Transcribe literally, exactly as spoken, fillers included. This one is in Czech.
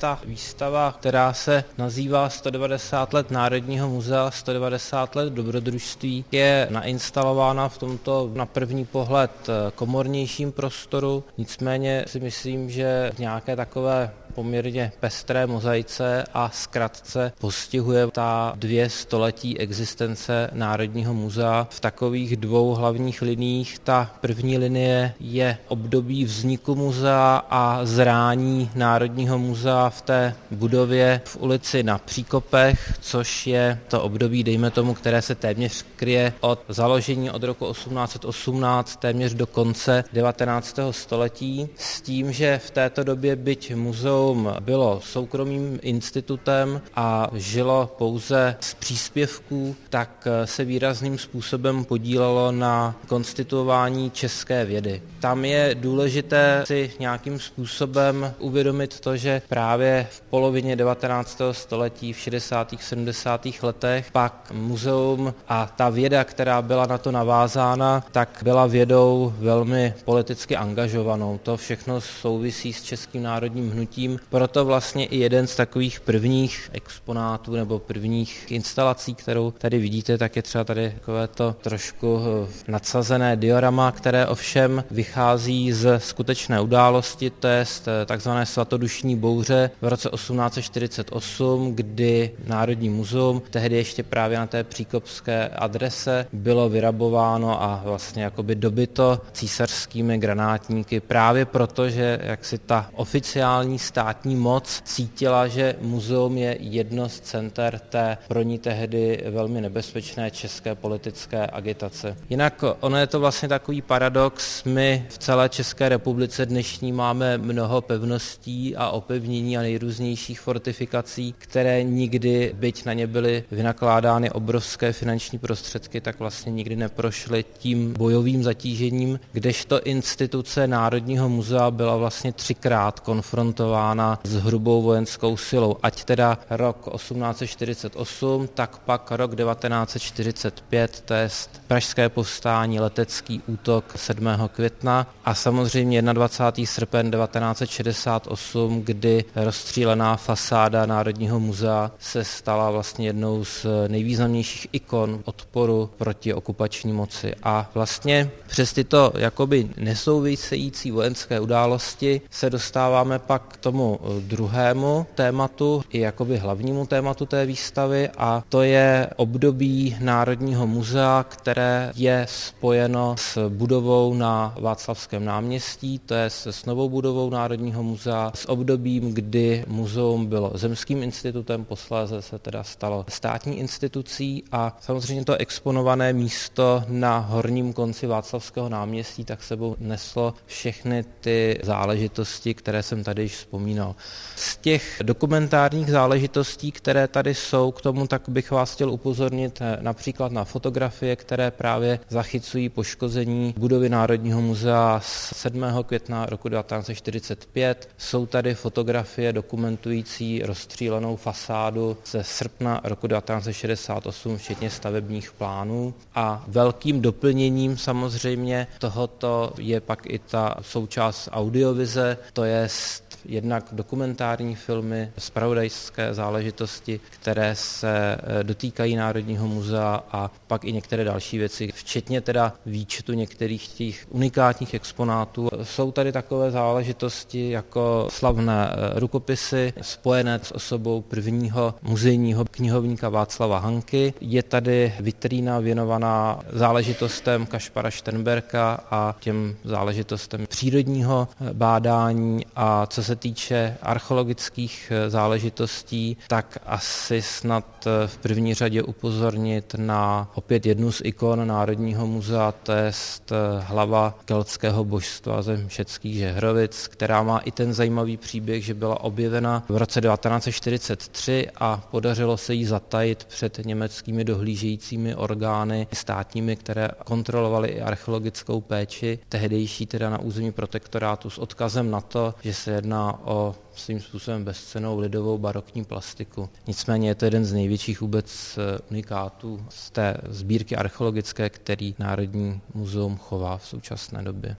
ta výstava, která se nazývá sto devadesát let Národního muzea, sto devadesát let dobrodružství, je nainstalována v tomto na první pohled komornějším prostoru. Nicméně si myslím, že v nějaké takové poměrně pestré mozaice a zkratce postihuje ta dvě století existence Národního muzea v takových dvou hlavních liniích. Ta první linie je období vzniku muzea a zrání Národního muzea v té budově v ulici Na Příkopech, což je to období, dejme tomu, které se téměř kryje od založení od roku osmnáct set osmnáct téměř do konce devatenáctého století, s tím, že v této době, byť muzeum bylo soukromým institutem a žilo pouze z příspěvků, tak se výrazným způsobem podílelo na konstituování české vědy. Tam je důležité si nějakým způsobem uvědomit to, že právě v polovině devatenáctého století, v šedesátých sedmdesátých letech, pak muzeum a ta věda, která byla na to navázána, tak byla vědou velmi politicky angažovanou. To všechno souvisí s Českým národním hnutím. Proto vlastně i jeden z takových prvních exponátů nebo prvních instalací, kterou tady vidíte, tak je třeba tady takovéto trošku nadsazené diorama, které ovšem vychází z skutečné události, to je takzvané svatodušní bouře v roce osmnáct set čtyřicet osm, kdy Národní muzeum, tehdy ještě právě na té příkopské adrese, bylo vyrabováno a vlastně jakoby dobyto císařskými granátníky právě proto, že jaksi ta oficiální státní moc cítila, že muzeum je jedno z center té pro ní tehdy velmi nebezpečné české politické agitace. Jinak ono je to vlastně takový paradox. My v celé České republice dnešní máme mnoho pevností a opevnění a nejrůznějších fortifikací, které nikdy, byť na ně byly vynakládány obrovské finanční prostředky, tak vlastně nikdy neprošly tím bojovým zatížením, kdežto instituce Národního muzea byla vlastně třikrát konfrontována s hrubou vojenskou silou, ať teda rok osmnáct set čtyřicet osm, tak pak rok devatenáct set čtyřicet pět, to je pražské povstání, letecký útok sedmého května a samozřejmě dvacátého prvního srpen devatenáct set šedesát osm, kdy rozstřílená fasáda Národního muzea se stala vlastně jednou z nejvýznamnějších ikon odporu proti okupační moci. A vlastně přes tyto jakoby nesouvisející vojenské události se dostáváme pak k tomu druhému tématu, i jakoby hlavnímu tématu té výstavy, a to je období Národního muzea, které je spojeno s budovou na Václavském náměstí, to je s novou budovou Národního muzea, s obdobím, kdy muzeum bylo zemským institutem, posléze se teda stalo státní institucí a samozřejmě to exponované místo na horním konci Václavského náměstí tak sebou neslo všechny ty záležitosti, které jsem tady již vzpomínal. Z těch dokumentárních záležitostí, které tady jsou k tomu, tak bych vás chtěl upozornit například na fotografie, které právě zachycují poškození budovy Národního muzea z sedmého května roku devatenáct set čtyřicet pět. Jsou tady fotografie dokumentující rozstřílenou fasádu ze srpna roku devatenáct set šedesát osm, včetně stavebních plánů. A velkým doplněním samozřejmě tohoto je pak i ta součást audiovize, to je jednak dokumentární filmy, zpravodajské záležitosti, které se dotýkají Národního muzea a pak i některé další věci, včetně teda výčtu některých těch unikátních exponátů. Jsou tady takové záležitosti jako slavné rukopisy spojené s osobou prvního muzejního knihovníka Václava Hanky. Je tady vitrína věnovaná záležitostem Kašpara Šternberka a těm záležitostem přírodního bádání, a co se týče archeologických záležitostí, tak asi snad v první řadě upozornit na opět jednu z ikon Národního muzea, to je hlava keltského božstva Zemšeckých Žehrovic, která má i ten zajímavý příběh, že byla objevena v roce devatenáct set čtyřicet tři a podařilo se jí zatajit před německými dohlížejícími orgány státními, které kontrolovaly i archeologickou péči, tehdejší teda na území protektorátu, s odkazem na to, že se jedná o svým způsobem bezcennou lidovou barokní plastiku. Nicméně je to jeden z největších vůbec unikátů z té sbírky archeologické, který Národní muzeum chová v současné době.